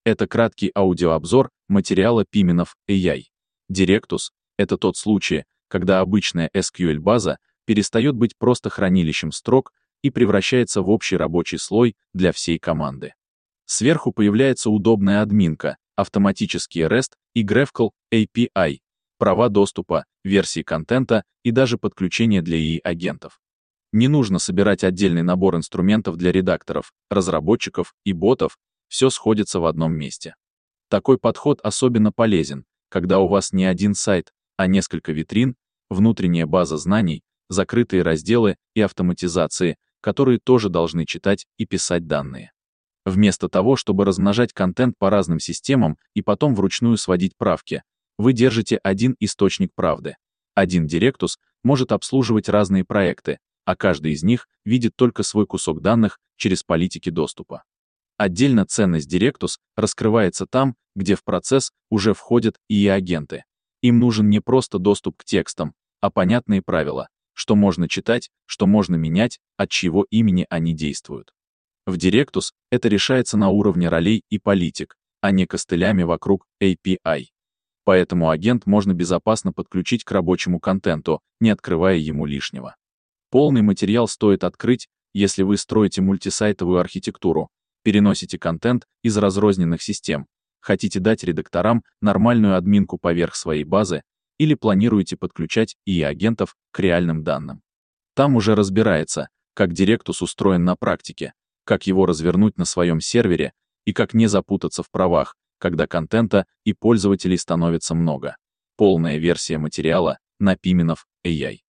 Это краткий аудиообзор материала Piminov AI. Directus — это тот случай, когда обычная SQL-база перестает быть просто хранилищем строк и превращается в общий рабочий слой для всей команды. Сверху появляется удобная админка, автоматический REST и GraphQL API, права доступа, версии контента и даже подключение для ИИ-агентов. Не нужно собирать отдельный набор инструментов для редакторов, разработчиков и ботов, все сходится в одном месте. Такой подход особенно полезен, когда у вас не один сайт, а несколько витрин, внутренняя база знаний, закрытые разделы и автоматизации, которые тоже должны читать и писать данные. Вместо того, чтобы размножать контент по разным системам и потом вручную сводить правки, вы держите один источник правды. Один Directus может обслуживать разные проекты, а каждый из них видит только свой кусок данных через политики доступа. Отдельно ценность Directus раскрывается там, где в процесс уже входят ИИ-агенты. Им нужен не просто доступ к текстам, а понятные правила, что можно читать, что можно менять, от чьего имени они действуют. В Directus это решается на уровне ролей и политик, а не костылями вокруг API. Поэтому агент можно безопасно подключить к рабочему контенту, не открывая ему лишнего. Полный материал стоит открыть, если вы строите мультисайтовую архитектуру, переносите контент из разрозненных систем, хотите дать редакторам нормальную админку поверх своей базы или планируете подключать ИИ-агентов к реальным данным. Там уже разбирается, как Directus устроен на практике, как его развернуть на своем сервере и как не запутаться в правах, когда контента и пользователей становится много. Полная версия материала на Piminov AI.